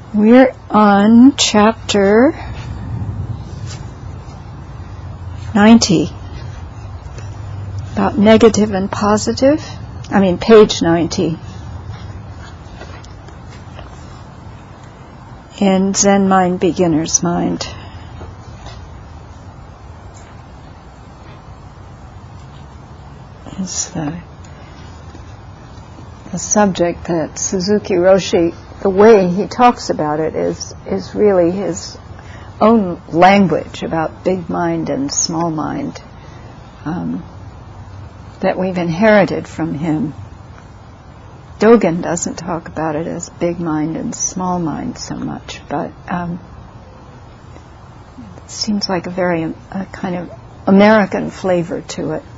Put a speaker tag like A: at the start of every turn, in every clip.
A: We're on chapter 90, about negative and positive. Page 90. In Zen Mind, Beginner's Mind. It's the subject that Suzuki Roshi, the way he talks about it is really his own language about big mind and small mind that we've inherited from him. Dogen doesn't talk about it as big mind and small mind so much, but it seems like a very kind of American flavor to it,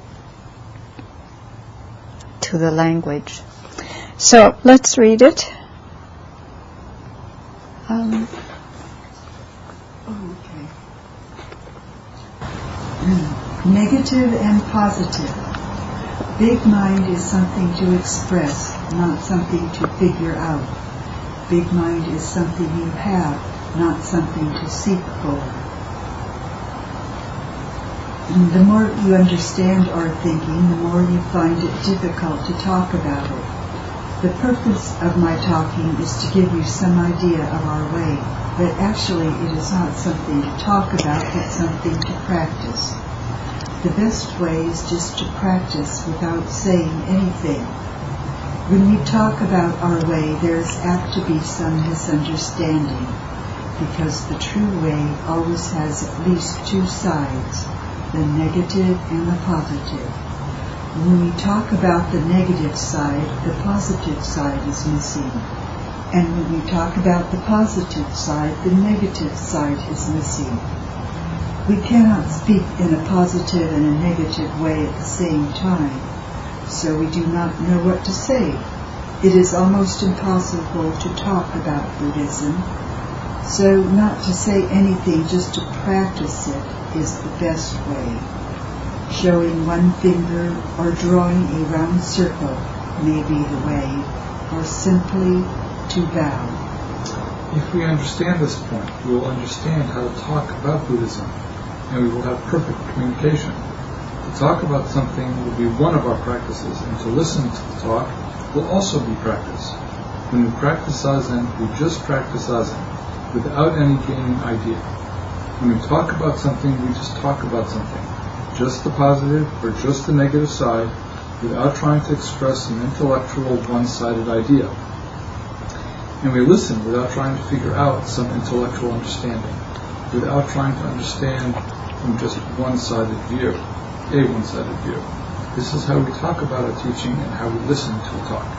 A: to the language. So let's read it.
B: Negative and positive. Big mind is something to express, not something to figure out. Big mind is something you have, not something to seek for. And the more you understand our thinking, the more you find it difficult to talk about it. The purpose of my talking is to give you some idea of our way, but actually it is not something to talk about, but something to practice. The best way is just to practice without saying anything. When we talk about our way, there is apt to be some misunderstanding, because the true way always has at least two sides, the negative and the positive. When we talk about the negative side, the positive side is missing. And when we talk about the positive side, the negative side is missing. We cannot speak in a positive and a negative way at the same time, so we do not know what to say. It is almost impossible to talk about Buddhism, so not to say anything, just to practice it, is the best way. Showing one finger or drawing a round circle may be the way, or simply to bow.
C: If we understand this point, we will understand how to talk about Buddhism, and we will have perfect communication. To talk about something will be one of our practices, and to listen to the talk will also be practice. When we practice Zazen, we just practice Zazen, without any gaining idea. When we talk about something, we just talk about something, just the positive or just the negative side, without trying to express an intellectual one-sided idea. And we listen without trying to figure out some intellectual understanding, without trying to understand from just one-sided view, a one-sided view. This is how we talk about a teaching and how we listen to a talk.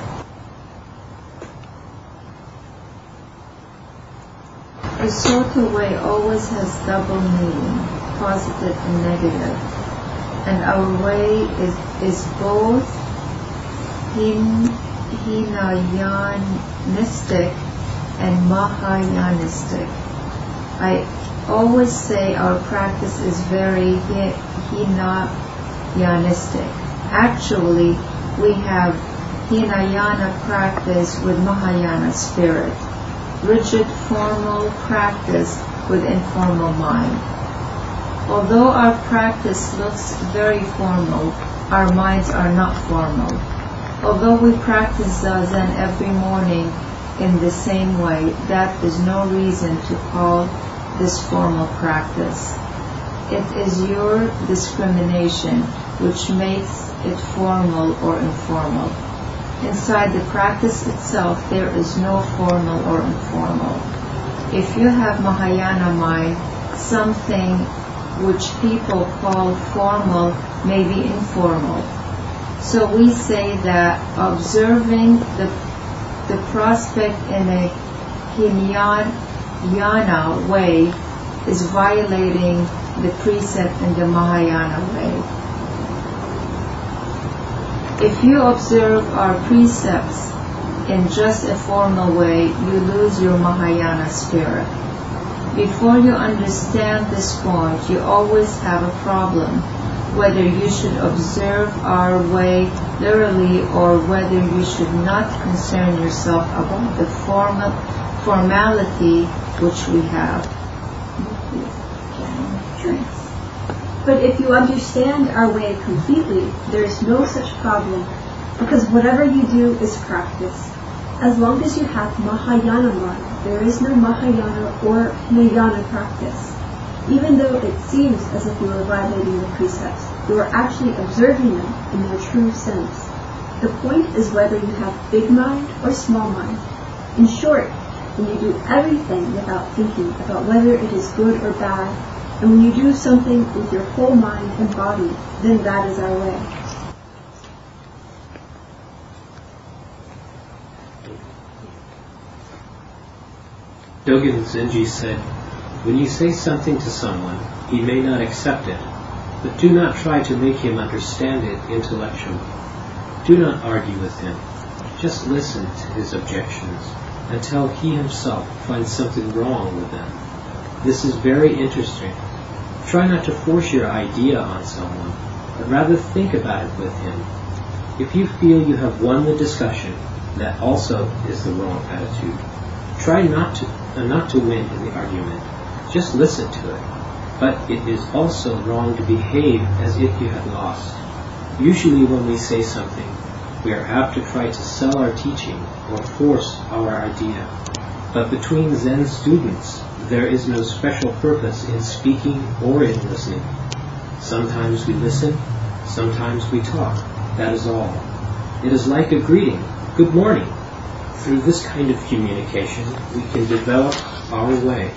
D: A shorter way always has double meaning, positive and negative. And our way is both Hinayanistic and Mahayanistic. I always say our practice is very Hinayanistic. Actually, we have Hinayana practice with Mahayana spirit, rigid formal practice with informal mind. Although our practice looks very formal, our minds are not formal. Although we practice Zazen every morning in the same way, that is no reason to call this formal practice. It is your discrimination which makes it formal or informal. Inside the practice itself, there is no formal or informal. If you have Mahayana mind, something which people call formal may be informal. So we say that observing the prospect in a Hinayana way is violating the precept in the Mahayana way. If you observe our precepts in just a formal way, you lose your Mahayana spirit. Before you understand this point, you always have a problem, whether you should observe our way literally or whether you should not concern yourself about the formality which we have.
E: But if you understand our way completely, there is no such problem, because whatever you do is practice. As long as you have Mahayana mind, there is no Mahayana or Hinayana practice. Even though it seems as if you are violating the precepts, you are actually observing them in their true sense. The point is whether you have big mind or small mind. In short, when you do everything without thinking about whether it is good or bad, and when you do something with your whole mind and body, then that is our way.
F: Dogen Zenji said, "When you say something to someone, he may not accept it, but do not try to make him understand it intellectually. Do not argue with him. Just listen to his objections until he himself finds something wrong with them. This is very interesting. Try not to force your idea on someone, but rather think about it with him. If you feel you have won the discussion, that also is the wrong attitude. Try not to win in the argument. Just listen to it. But it is also wrong to behave as if you had lost. Usually when we say something, we are apt to try to sell our teaching or force our idea. But between Zen students, there is no special purpose in speaking or in listening. Sometimes we listen, sometimes we talk. That is all. It is like a greeting, good morning. Through this kind of communication, we can develop our way."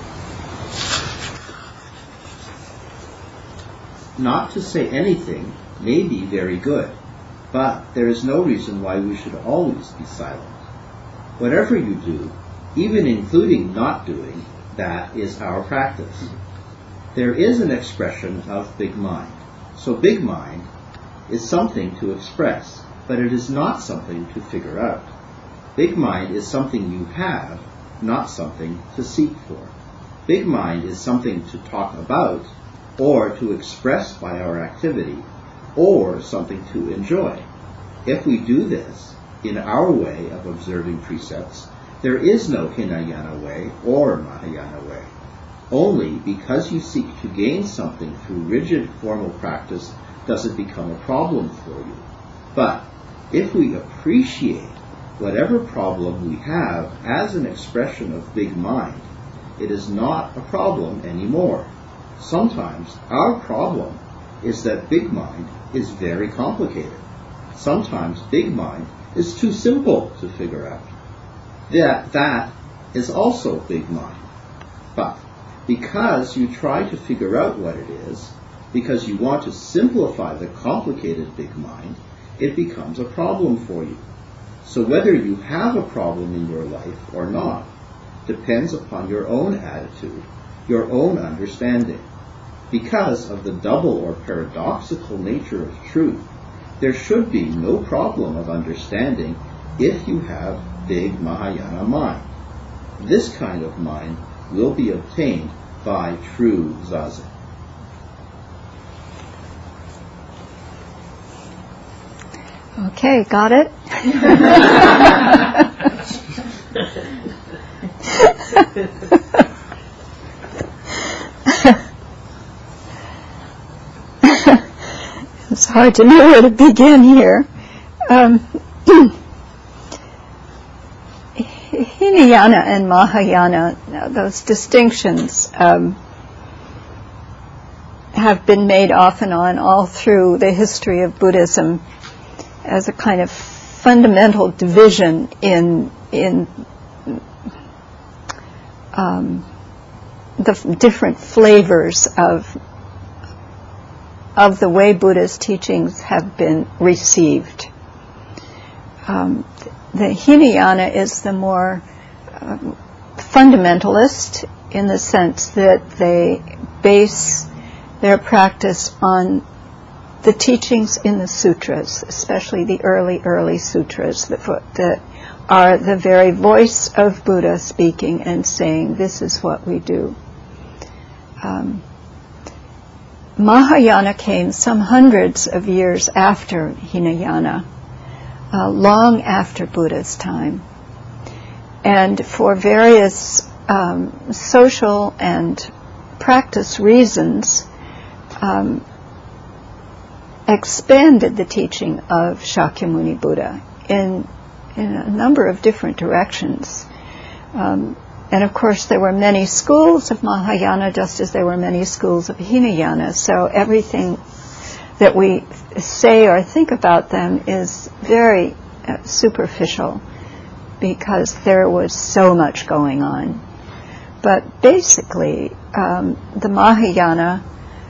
G: Not to say anything may be very good, but there is no reason why we should always be silent. Whatever you do, even including not doing, that is our practice. There is an expression of big mind. So big mind is something to express, but it is not something to figure out. Big mind is something you have, not something to seek for. Big mind is something to talk about, or to express by our activity, or something to enjoy. If we do this in our way of observing precepts, there is no Hinayana way or Mahayana way. Only because you seek to gain something through rigid formal practice does it become a problem for you. But if we appreciate whatever problem we have as an expression of big mind, it is not a problem anymore. Sometimes our problem is that big mind is very complicated. Sometimes big mind is too simple to figure out. That is also big mind. But because you try to figure out what it is, because you want to simplify the complicated big mind, it becomes a problem for you. So whether you have a problem in your life or not depends upon your own attitude, your own understanding. Because of the double or paradoxical nature of truth, there should be no problem of understanding if you have big Mahayana mind. This kind of mind will be obtained by true Zazen.
A: Okay, got it? It's hard to know where to begin here. Hinayana and Mahayana, those distinctions have been made off and on all through the history of Buddhism as a kind of fundamental division in the different flavors of the way Buddha's teachings have been received. The Hinayana is the more fundamentalist in the sense that they base their practice on the teachings in the sutras, especially the early sutras that are the very voice of Buddha speaking and saying, this is what we do. Mahayana came some hundreds of years after Hinayana, long after Buddha's time. and for various social and practice reasons, expanded the teaching of Shakyamuni Buddha in a number of different directions. And of course there were many schools of Mahayana just as there were many schools of Hinayana, so everything that we say or think about them is very superficial because there was so much going on. But basically, the Mahayana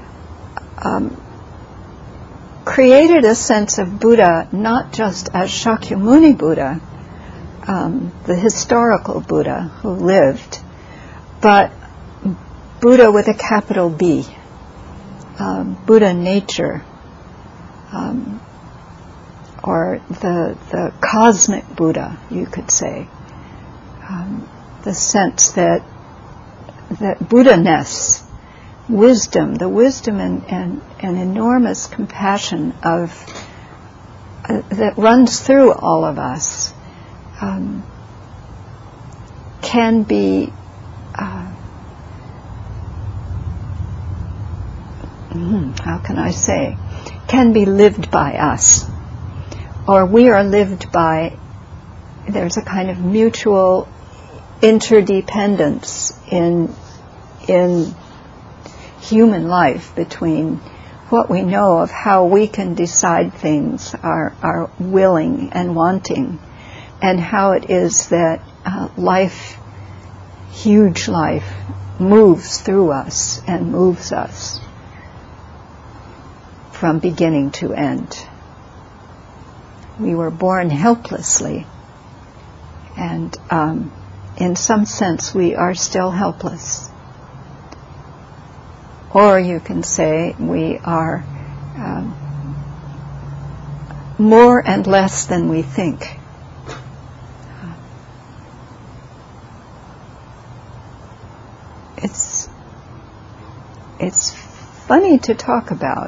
A: created a sense of Buddha not just as Shakyamuni Buddha, the historical Buddha who lived, but Buddha with a capital B, Buddha nature, or the cosmic Buddha, you could say. The sense that Buddha-ness, wisdom, the wisdom and enormous compassion that runs through all of us, can be can be lived by us, or we are lived by. There's a kind of mutual interdependence in human life between what we know of how we can decide things, our willing and wanting, and how it is that life, huge life, moves through us and moves us from beginning to end. We were born helplessly, and in some sense we are still helpless. Or you can say we are more and less than we think. It's funny to talk about,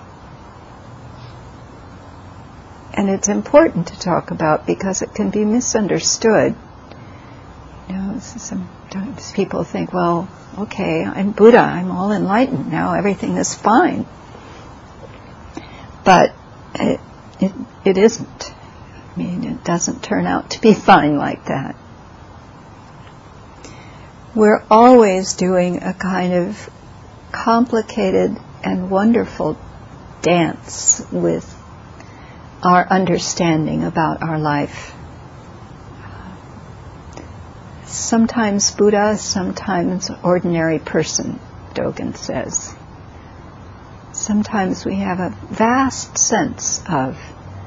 A: and it's important to talk about because it can be misunderstood. You know, sometimes people think, well, okay, I'm Buddha, I'm all enlightened now, everything is fine. But it isn't. I mean, it doesn't turn out to be fine like that. We're always doing a kind of complicated and wonderful dance with our understanding about our life. Sometimes Buddha, sometimes ordinary person, Dogen says. Sometimes we have a vast sense of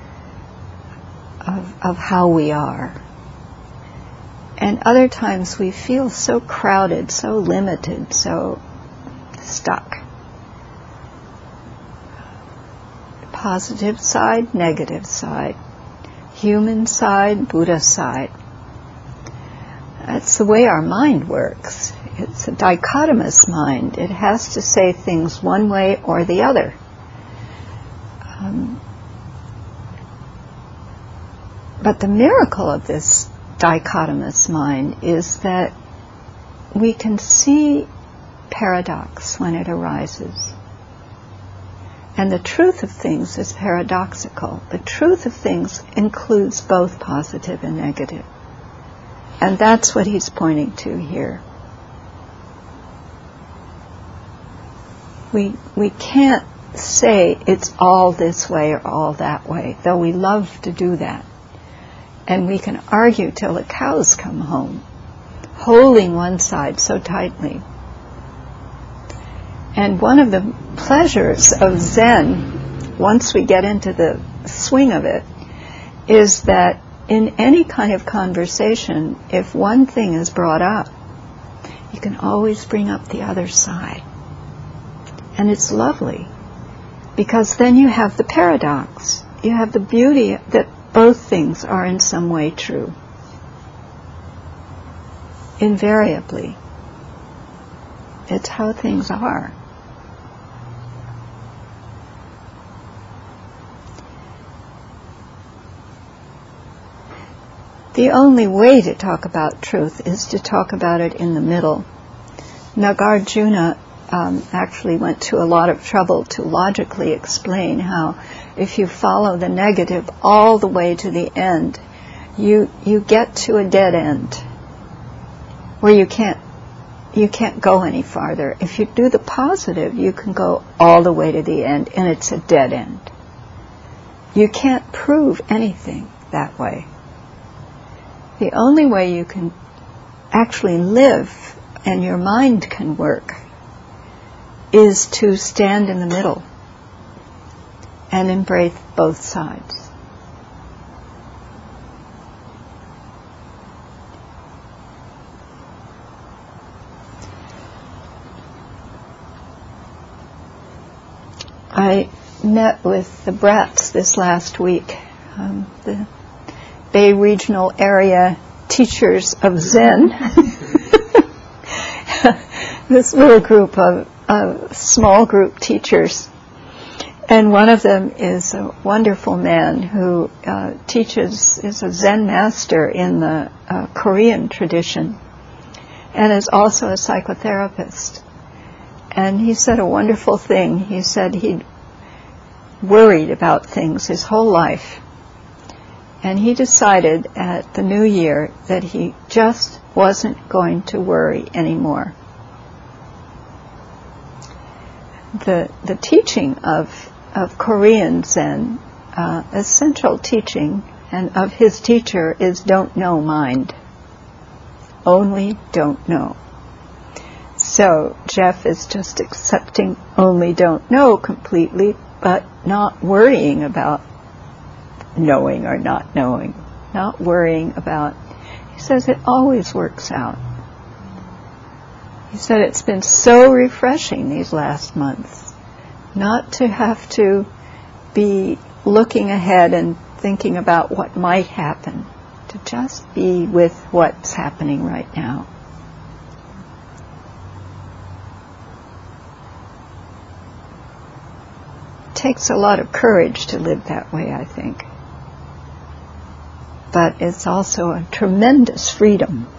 A: how we are. And other times we feel so crowded, so limited, so stuck. Positive side, negative side. Human side, Buddha side. That's the way our mind works. It's a dichotomous mind. It has to say things one way or the other. But the miracle of this dichotomous mind is that we can see paradox when it arises. And the truth of things is paradoxical. The truth of things includes both positive and negative. And that's what he's pointing to here. We can't say it's all this way or all that way, though we love to do that. And we can argue till the cows come home, holding one side so tightly. And one of the pleasures of Zen, once we get into the swing of it, is that in any kind of conversation, if one thing is brought up, you can always bring up the other side. And it's lovely, because then you have the paradox. You have the beauty that both things are in some way true. Invariably. It's how things are. The only way to talk about truth is to talk about it in the middle. Nagarjuna actually went to a lot of trouble to logically explain how if you follow the negative all the way to the end, you get to a dead end where you can't go any farther. If you do the positive, you can go all the way to the end, and it's a dead end. You can't prove anything that way. The only way you can actually live and your mind can work is to stand in the middle and embrace both sides. I met with the Brats this last week, the Bay Regional Area Teachers of Zen. This little group of small group teachers. And one of them is a wonderful man who is a Zen master in the Korean tradition and is also a psychotherapist. And he said a wonderful thing. He said he'd worried about things his whole life. And he decided at the new year that he just wasn't going to worry anymore. The teaching of Korean Zen, essential teaching, and of his teacher is don't know mind. Only don't know. So Jeff is just accepting only don't know completely, but not worrying about knowing or not knowing. Not worrying about, he says it always works out. He said it's been so refreshing these last months not to have to be looking ahead and thinking about what might happen, to just be with what's happening right now. It takes a lot of courage to live that way, I think. But it's also a tremendous freedom.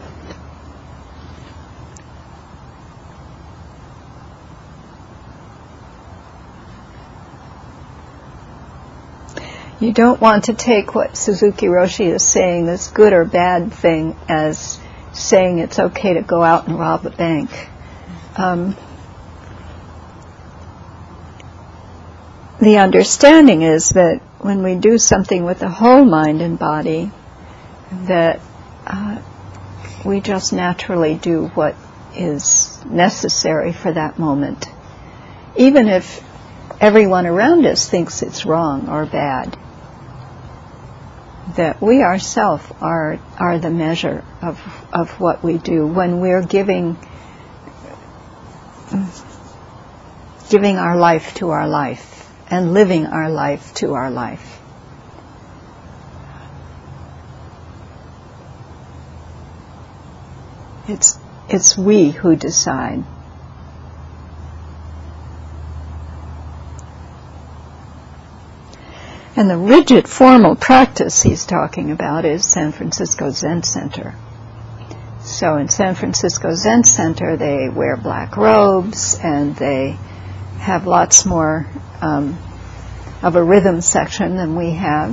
A: You don't want to take what Suzuki Roshi is saying, this good or bad thing, as saying it's okay to go out and rob a bank. The understanding is that when we do something with the whole mind and body, that we just naturally do what is necessary for that moment. Even if everyone around us thinks it's wrong or bad, that we ourselves are the measure of what we do when we're giving our life to our life and living our life to our life. It's we who decide. And the rigid formal practice he's talking about is San Francisco Zen Center. So in San Francisco Zen Center, they wear black robes and they have lots more of a rhythm section than we have.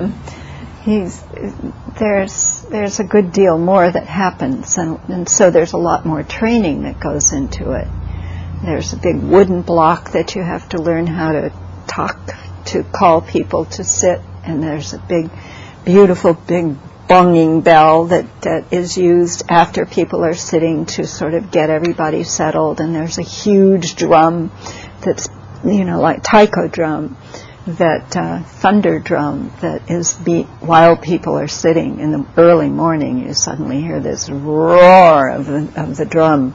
A: There's a good deal more that happens, and so there's a lot more training that goes into it. There's a big wooden block that you have to learn how to talk to call people to sit, and there's a beautiful big bonging bell that is used after people are sitting to sort of get everybody settled, and there's a huge drum that's, like taiko drum, that thunder drum that is beat while people are sitting. In the early morning, you suddenly hear this roar of the drum.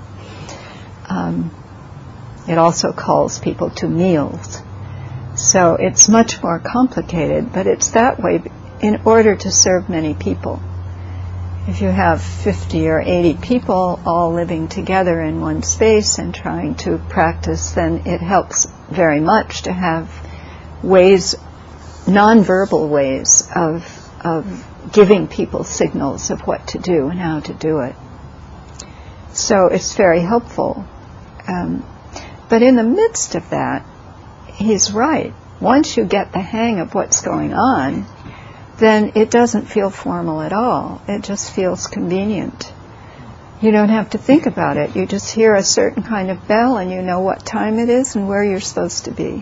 A: It also calls people to meals. So it's much more complicated, but it's that way in order to serve many people. If you have 50 or 80 people all living together in one space and trying to practice, then it helps very much to have ways, non-verbal ways of of giving people signals of what to do and how to do it. So it's very helpful. But in the midst of that, he's right. Once you get the hang of what's going on, then it doesn't feel formal at all. It just feels convenient. You don't have to think about it. You just hear a certain kind of bell and you know what time it is and where you're supposed to be.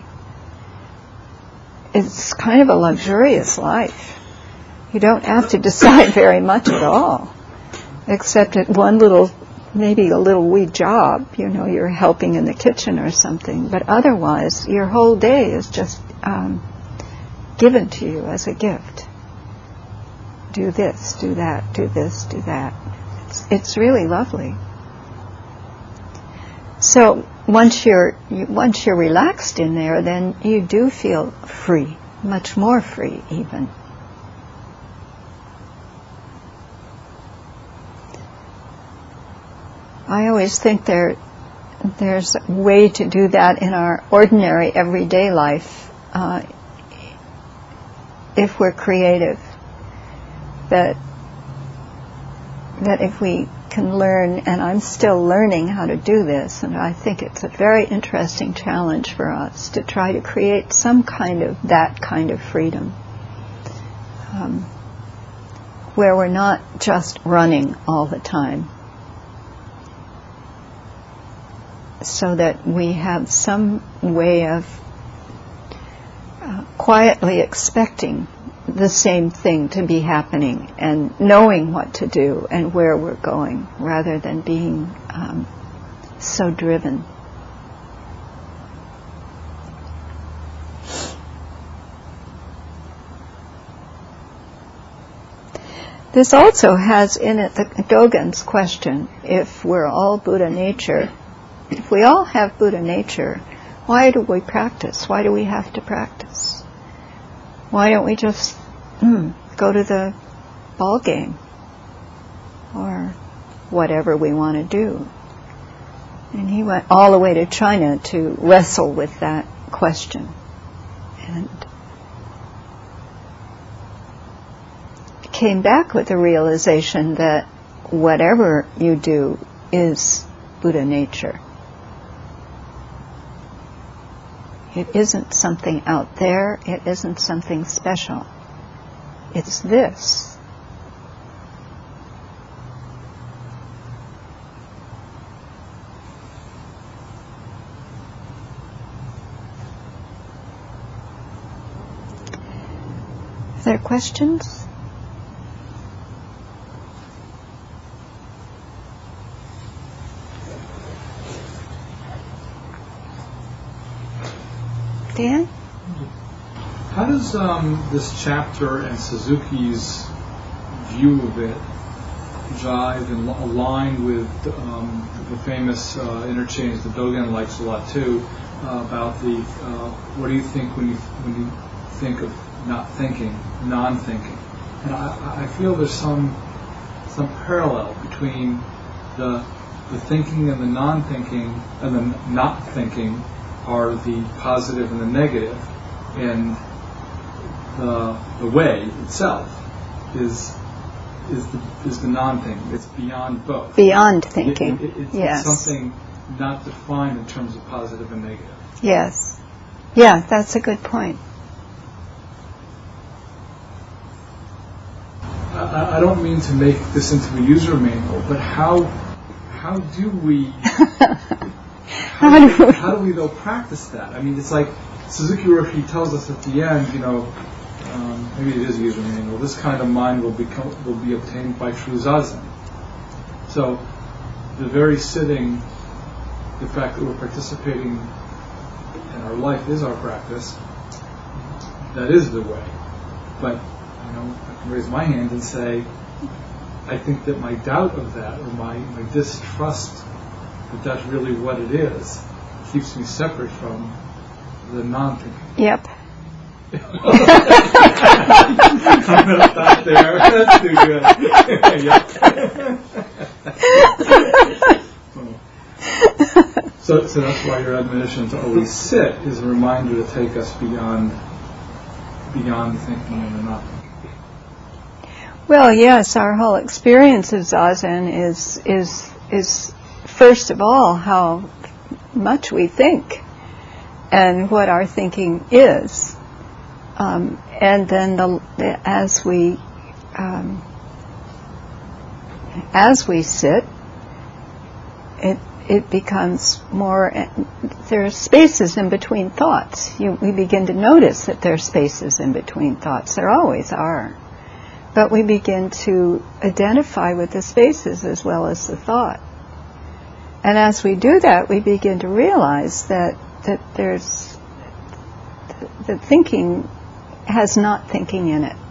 A: It's kind of a luxurious life. You don't have to decide very much at all, except at one little, maybe a little wee job. You know, you're helping in the kitchen or something. But otherwise, your whole day is just given to you as a gift. Do this, do that, do this, do that. It's really lovely. So once you're relaxed in there, then you do feel free, much more free even. I always think there's a way to do that in our ordinary everyday life if we're creative. That if we can learn, and I'm still learning how to do this, and I think it's a very interesting challenge for us to try to create some kind of that kind of freedom, where we're not just running all the time, so that we have some way of quietly expecting the same thing to be happening and knowing what to do and where we're going, rather than being so driven. This also has in it the Dogen's question: if we're all Buddha nature, if we all have Buddha nature, why do we practice? Why do we have to practice? Why don't we just go to the ball game or whatever we want to do? And he went all the way to China to wrestle with that question, and came back with the realization that whatever you do is Buddha nature. It isn't something out there. It isn't something special. It's this. Are there questions? Dan?
C: How does this chapter and Suzuki's view of it jive and align with the famous interchange that Dogen likes a lot too, about the what do you think when you think of not thinking, non-thinking? And I feel there's some parallel between the thinking and the non-thinking, and the not thinking are the positive and the negative, and the way itself is the non-thinking. It's beyond both.
A: Beyond thinking. Yes.
C: It's something not defined in terms of positive and negative.
A: Yes. Yeah, that's a good point.
C: I don't mean to make this into a user manual, but how do we how do we though practice that? I mean, it's like Suzuki Roshi tells us at the end, maybe it is a user manual. This kind of mind will be obtained by true zazen. So, the very sitting, the fact that we're participating and our life is our practice, that is the way. But I can raise my hand and say, I think that my doubt of that, or my distrust that that's really what it is, keeps me separate from the non-thinking.
A: Yep.
C: I'm going to stop there. That's too good. So that's why your admonition to always sit is a reminder to take us beyond the thinking and the not thinking.
A: Well, yes, our whole experience of Zazen is first of all how much we think and what our thinking is, and then as we sit, it becomes more. There are spaces in between thoughts. We begin to notice that there are spaces in between thoughts. There always are. But we begin to identify with the spaces as well as the thought. And as we do that, we begin to realize that there's the thinking has not thinking in it.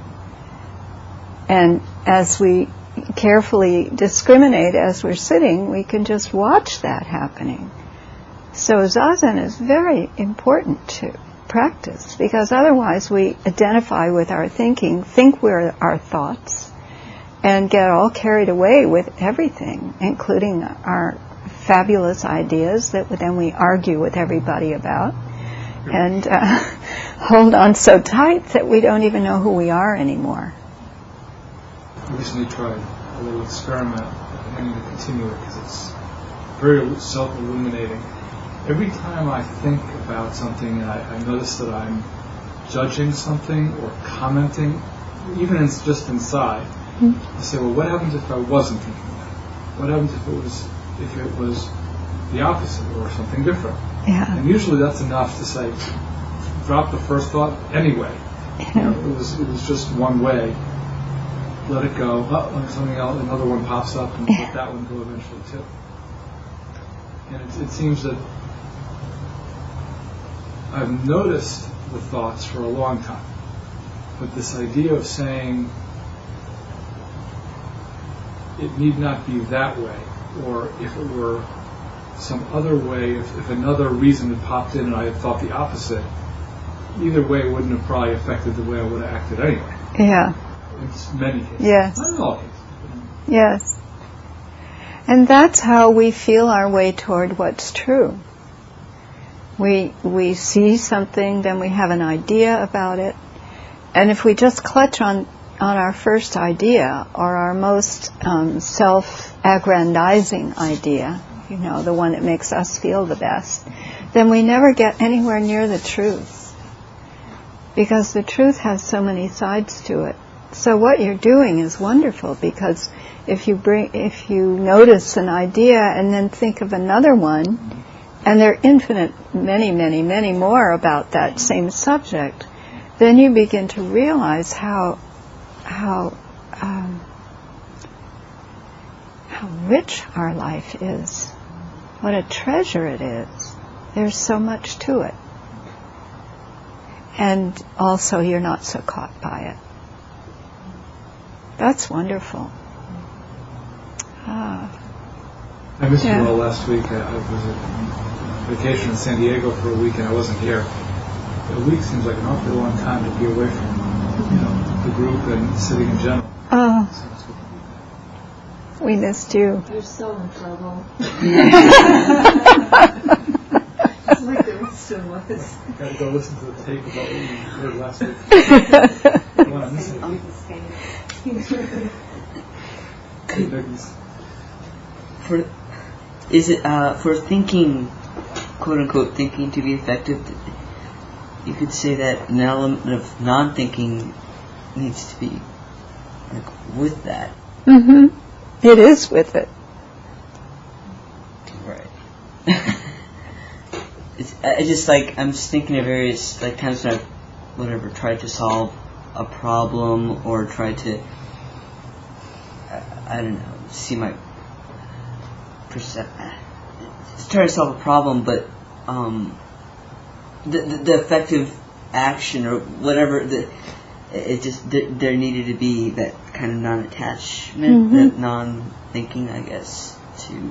A: And as we carefully discriminate as we're sitting, we can just watch that happening. So Zazen is very important to practice, because otherwise we identify with our thinking, think we're our thoughts, and get all carried away with everything, including our fabulous ideas that then we argue with everybody about, and hold on so tight that we don't even know who we are anymore.
C: I recently tried a little experiment. I'm going to continue it because it's very self-illuminating. Every time I think about something and I notice that I'm judging something or commenting, even just inside, I say, well, what happens if I wasn't thinking that? What happens if it was the opposite or something different?
A: Yeah.
C: And usually that's enough to say, drop the first thought anyway. You know, it was just one way. Let it go. When something else, another one pops up, and let that one go eventually too. And it seems that I've noticed the thoughts for a long time, but this idea of saying it need not be that way, or if it were some other way, if another reason had popped in and I had thought the opposite, either way wouldn't have probably affected the way I would have acted anyway.
A: Yeah.
C: In many cases.
A: Yes.
C: Not in all cases.
A: Yes. And that's how we feel our way toward what's true. We see something, then we have an idea about it, and if we just clutch on our first idea, or our most self-aggrandizing idea, you know, the one that makes us feel the best, then we never get anywhere near the truth, because the truth has so many sides to it. So what you're doing is wonderful, because if you notice an idea and then think of another one, and there are infinite, many, many, many more about that same subject, then you begin to realize how rich our life is. What a treasure it is. There's so much to it. And also you're not so caught by it. That's wonderful.
C: I missed you all last week. I was on vacation in San Diego for a week and I wasn't here. A week seems like an awfully long time to be away from the group and sitting in general.
A: Oh, we missed you.
D: You're so in trouble.
E: It's like the rest of us.
C: I've got to go listen to the tape about what you heard last week. I want to miss it.
H: For thinking, quote unquote, thinking to be effective, you could say that an element of non-thinking needs to be with that.
A: Mm-hmm. It is with it.
H: Right. I'm just thinking of various times when I've tried to solve a problem or tried to see my try to solve a problem, but the effective action or whatever, there needed to be that kind of non-attachment, that non-thinking, I guess, to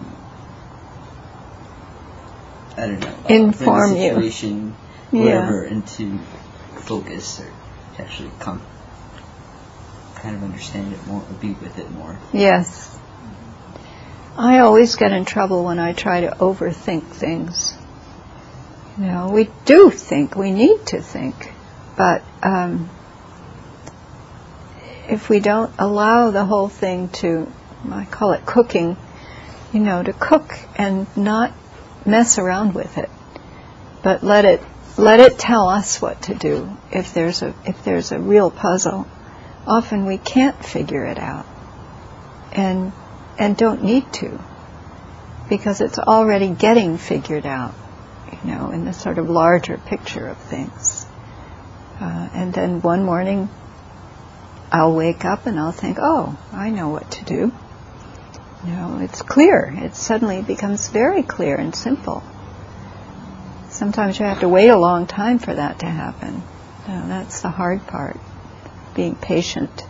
A: inform you,
H: situation, whatever, and to focus or to actually kind of understand it more or be with it more.
A: Yes. I always get in trouble when I try to overthink things. We do think, we need to think, but if we don't allow the whole thing to, I call it cooking, to cook and not mess around with it, but let it tell us what to do. If there's a real puzzle, often we can't figure it out, and don't need to, because it's already getting figured out, in the sort of larger picture of things. And then one morning, I'll wake up and I'll think, oh, I know what to do. It's clear. It suddenly becomes very clear and simple. Sometimes you have to wait a long time for that to happen. That's the hard part, being patient.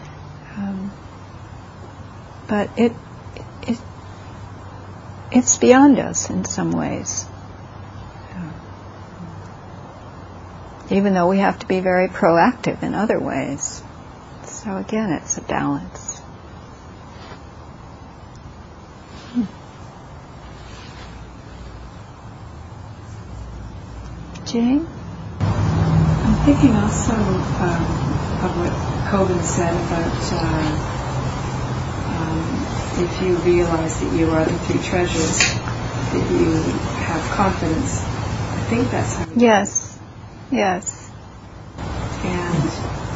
A: But it's beyond us in some ways. Even though we have to be very proactive in other ways. So again, it's a balance. Jane?
I: I'm thinking also of what Kobun said about if you realize that you are the three treasures, that you have confidence. I think that's how.
A: Yes.
I: And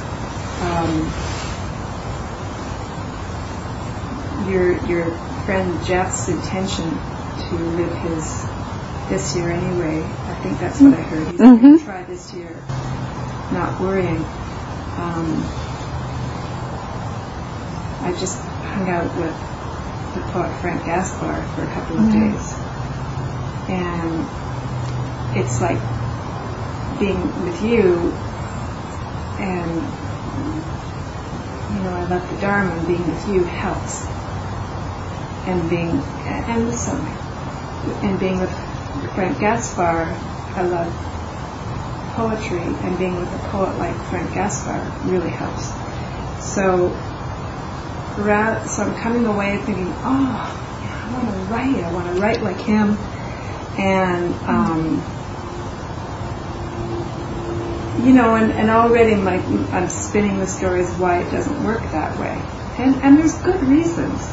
I: your friend Jeff's intention to live his this year anyway, I think that's what I heard. He's going to try this year, not worrying. I just hung out with the poet Frank Gaspar for a couple of days, and it's like being with you, and I love the Dharma, and being with you helps, and the sun, and being with Frank Gaspar, I love poetry, and being with a poet like Frank Gaspar really helps. So I'm coming away thinking, I want to write like him, and and already I'm spinning the stories why it doesn't work that way, and there's good reasons.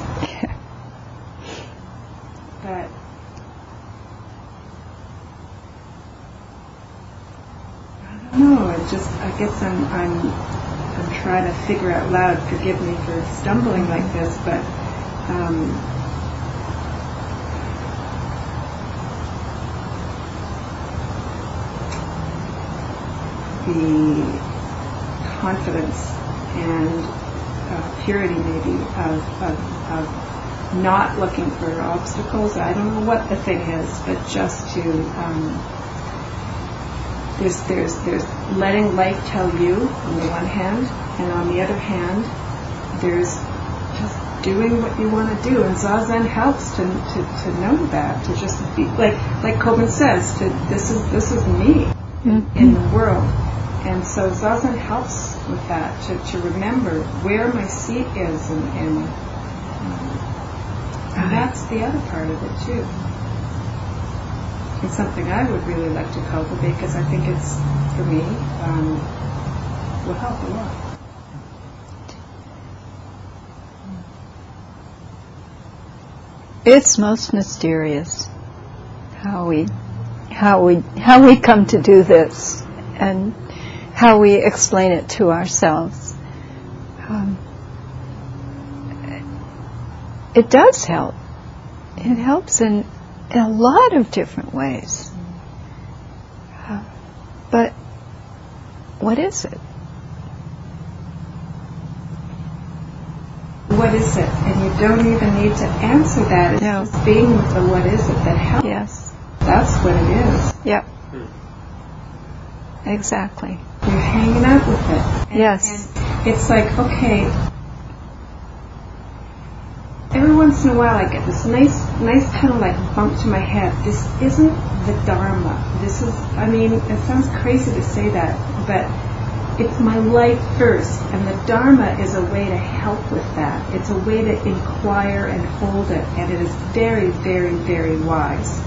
I: But I don't know. I guess I'm trying to figure out loud. Forgive me for stumbling like this, but the confidence and purity, maybe, of not looking for obstacles. I don't know what the thing is, but just to there's letting life tell you on the one hand, and on the other hand, there's just doing what you want to do. And Zazen helps to know that, to just be like Kobun says, this is me in the world. And so Zazen helps with that, to remember where my seat is, and that's the other part of it too. It's something I would really like to cultivate, because I think it's, for me, will help a lot.
A: It's most mysterious how we come to do this, and how we explain it to ourselves. It does help. It helps in a lot of different ways. But what is it?
I: What is it? And you don't even need to answer that. It's just being with the what is it that helps.
A: Yes.
I: That's what it is.
A: Yep. Exactly.
I: You're hanging out with it.
A: Yes.
I: And it's like, okay, every once in a while I get this nice kind of like bump to my head. This isn't the Dharma. This is, it sounds crazy to say that, but it's my life first, and the Dharma is a way to help with that. It's a way to inquire and hold it, and it is very, very, very wise.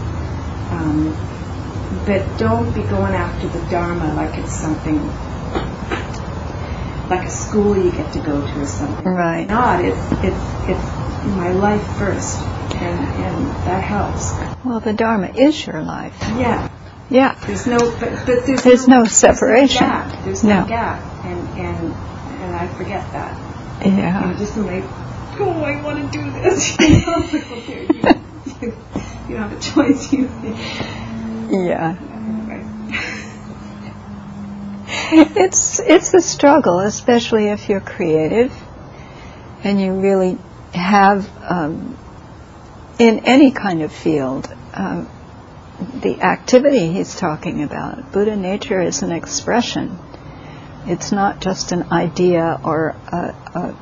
I: But don't be going after the Dharma like it's something, like a school you get to go to or something.
A: Right.
I: Not, it's my life first, and that helps.
A: Well, the Dharma is your life.
I: Yeah.
A: Yeah.
I: There's no, but
A: there's no separation.
I: There's no gap, and I forget that.
A: Yeah.
I: You know, just like, oh, I want to do this. You know, like, well, here, you don't have a choice.
A: Yeah.
I: Anyway.
A: It's a struggle, especially if you're creative and you really have, in any kind of field, the activity he's talking about. Buddha nature is an expression. It's not just an idea or a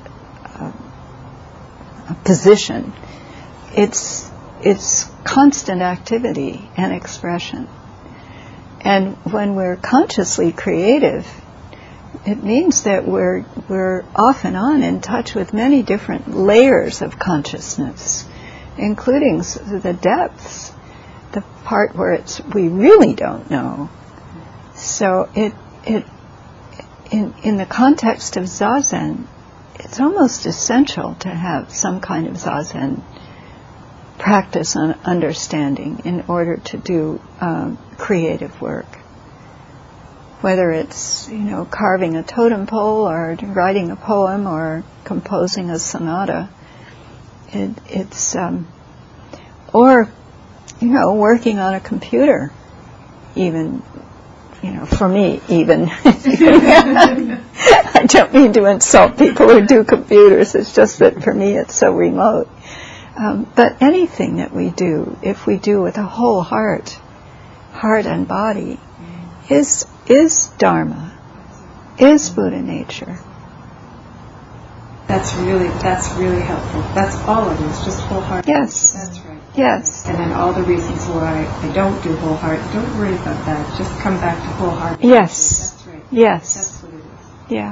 A: position. It's constant activity and expression. And when we're consciously creative, it means that we're off and on in touch with many different layers of consciousness, including the depths, the part where we really don't know. So in the context of Zazen, it's almost essential to have some kind of Zazen practice on understanding in order to do creative work. Whether it's, carving a totem pole or writing a poem or composing a sonata, it's or working on a computer, even, for me, even. I don't mean to insult people who do computers. It's just that for me it's so remote. But anything that we do, if we do with a whole heart and body, is Dharma, is Buddha nature.
I: That's really helpful. That's all it is, just wholehearted.
A: Yes.
I: That's right.
A: Yes.
I: And then all the reasons why I don't do wholehearted, don't worry about that. Just come back to wholehearted.
A: Yes.
I: That's right.
A: Yes.
I: That's what it is.
A: Yeah.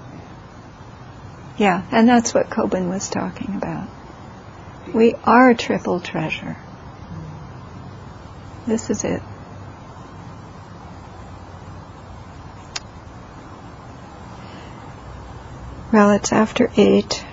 A: Yeah, and that's what Kobun was talking about. We are triple treasure. This is it. Well, it's after 8.